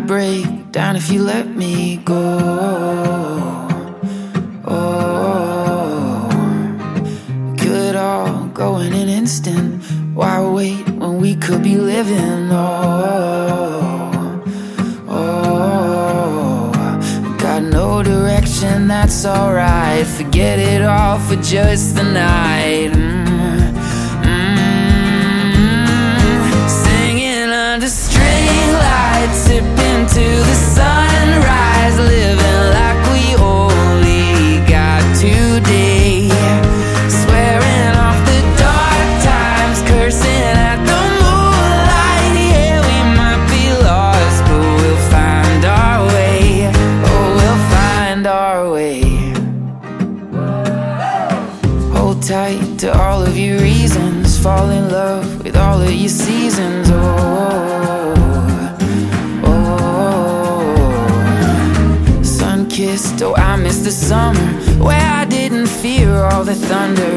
break down if you let me go. Oh, could all go in an instant. Why wait when we could be living? Got no direction, that's alright. Forget it all for just the night. Singing under string lights, sipping to the sunrise, living like we only got today. Swearing off the dark times, cursing at the moonlight. Yeah, we might be lost, but we'll find our way. Oh, we'll find our way. Hold tight to all of your reasons, fall in love with all of your seasons. Sun-kissed, oh, I miss the summer where I didn't fear all the thunder.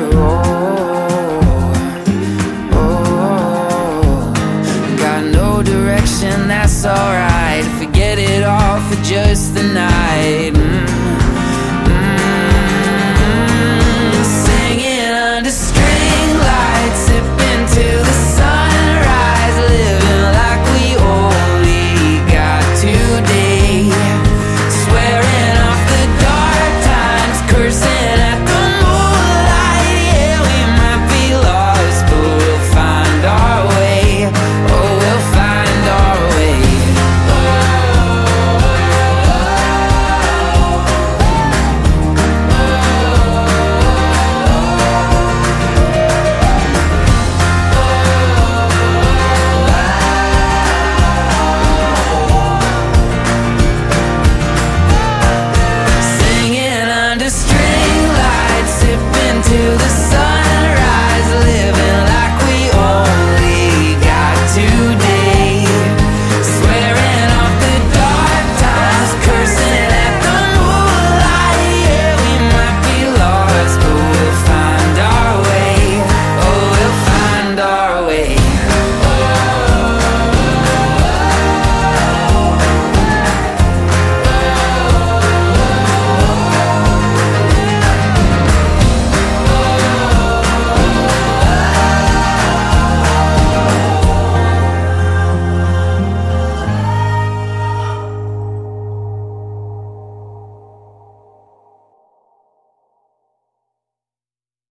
Got no direction, that's alright. Forget it all for just the night.